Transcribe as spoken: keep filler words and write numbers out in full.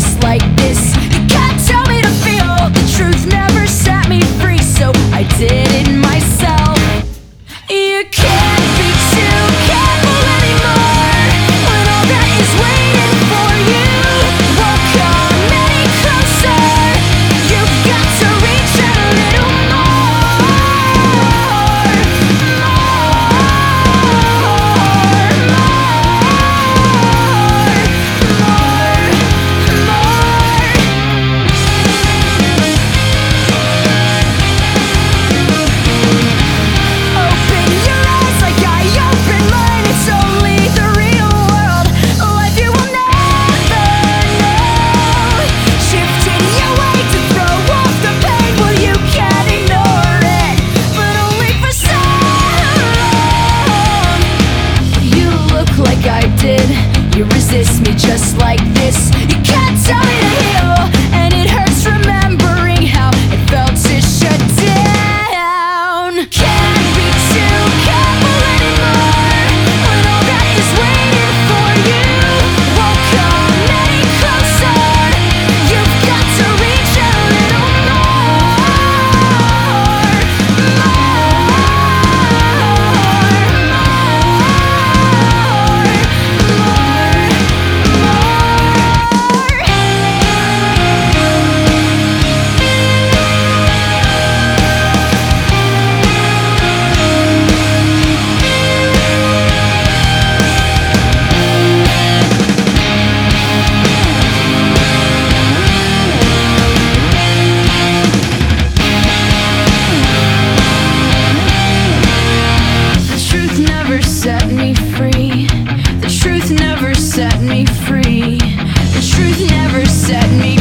just like this. You can't tell me to feel. The truth never set me free, so I did it myself. You can't be too careful anymore when all that is waiting for you won't come any closer. You've got to reach out a little more, Open your eyes like I opened mine. It's only the real world, life you will never know. Shifting your way to throw off the pain. Well, you can't ignore it, but only for so long. You look like I did. You resist me just like this. You can't tell me to heal, and it hurts remembering how it felt to shut down. Can't be too careful anymore when all that is waiting for you won't come any closer. You've got to reach a little more, The truth never set me free. The truth never set me free. The truth never set me